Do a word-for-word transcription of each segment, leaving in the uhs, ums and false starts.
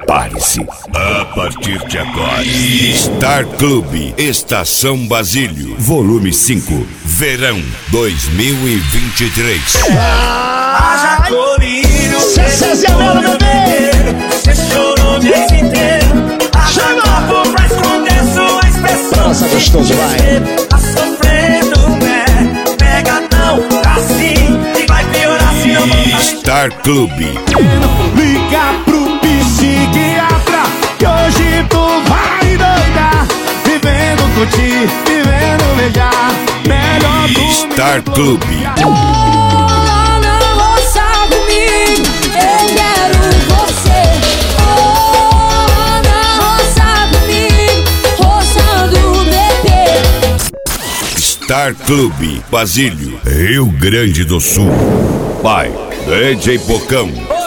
Prepare-se. A partir de agora, Star Clube, Estação Basílio, volume cinco, verão dois mil e vinte e três. Haja colírio, Cê Melo, bebê. cê chorou o mês inteiro. Haja copo pra esconder sua expressão. Nossa, gostoso, vai. Tá sofrendo, né? Pega não, assim, e vai piorar se não voltar. Star Clube. Liga pro psiquiatra, que hoje tu vai doidar. Vivendo curtir, vivendo beijar. Melhor do Star Clube. Star Clube, Basílio, Rio Grande do Sul. Pai, D J Bocão.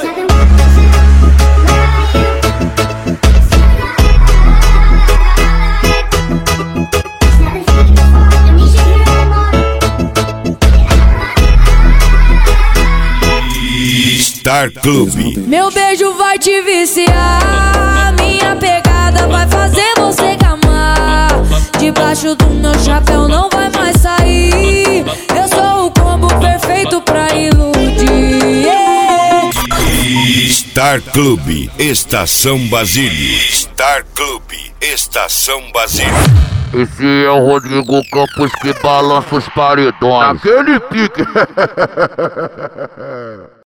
Star Clube. Meu beijo vai te viciar, minha pegada vai fazer você gamar. Debaixo do meu chapéu não vai mais sair. Eu sou o combo perfeito pra iludir. Yeah. Star Clube, Estação Basílio. Star Clube, Estação Basílio. Esse é o Rodrigo Campos que balança os paredões. Aquele pique.